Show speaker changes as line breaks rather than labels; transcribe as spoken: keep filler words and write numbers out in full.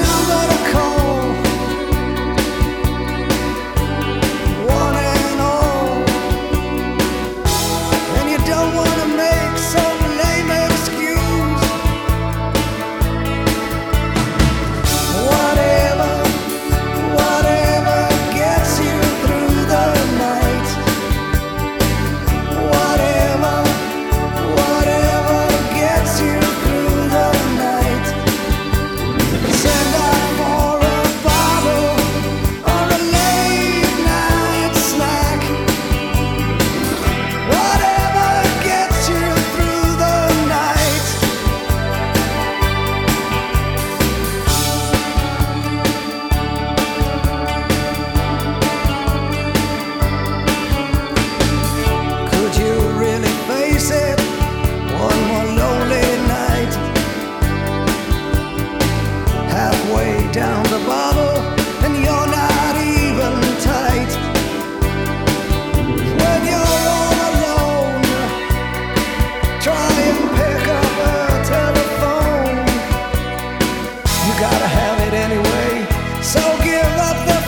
number to call, one and all, and you don't want to make some lame excuse. Whatever, whatever gets you through the night. Whatever, whatever gets you through the night. Send out for a bottle or a late night snack. Whatever gets you through the night. Could you really face it? One more lonely night. Halfway down the bottle, and you're not even tight. When you're all alone, try and pick up a telephone. You gotta have it anyway, so give up the